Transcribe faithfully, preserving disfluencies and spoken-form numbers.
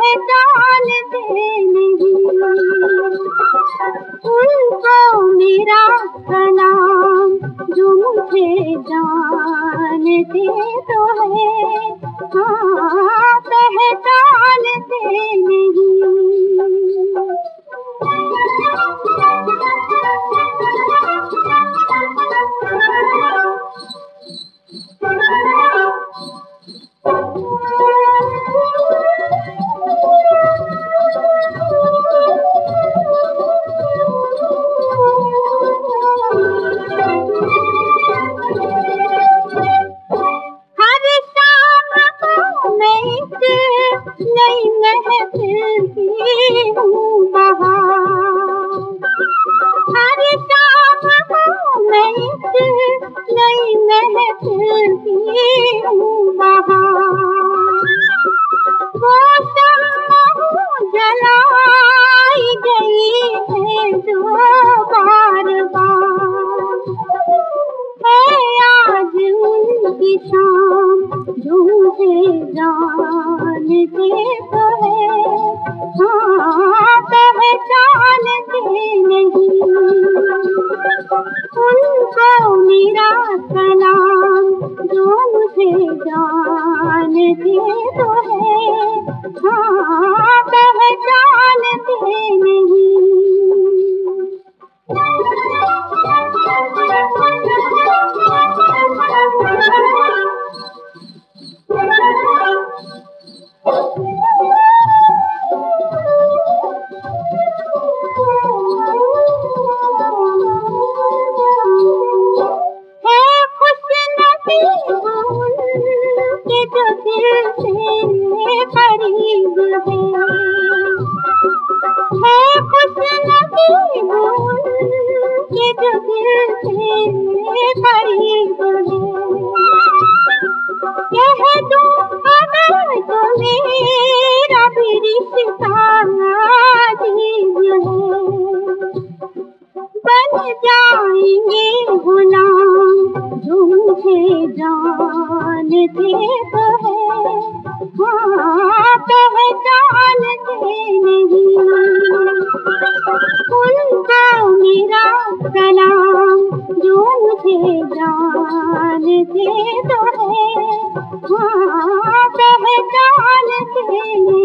पहचानते नहीं, उनको मेरा सलाम जो मुझे जानते तो है, हाँ पहचानते नहीं। नई महफिल की हूँ बहार, हर शाम को मैं इस नई महफिल की हूँ बहार। वो शम्मा जलाई गई है जो बार बार, है आज उनकी शाम जो मुझे जानते तो है, हाँ पहचानते नहीं। उनको मेरा सलाम जो मुझे जानते तो है, हाँ पहचानते नहीं। करीब है, है खुशनसीब उनके जो दिल से करीब है। कह दूं अगर तो मेरा भी रिश्ता अजीब है, बन जाएंगे गुलाम जो मुझे जानते तो है, हाँ पहचानते नहीं। उनको मेरा सलाम जो मुझे जानते तो है, हाँ पहचानते नहीं।